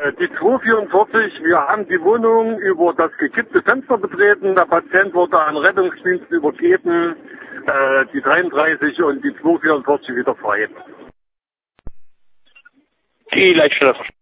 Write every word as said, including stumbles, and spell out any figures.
Die zweihundertvierundvierzig, wir haben die Wohnung über das gekippte Fenster betreten. Der Patient wurde an Rettungsdienst übergeben. Äh, die dreiunddreißig und die zweihundertvierundvierzig wieder frei. Die Leitstelle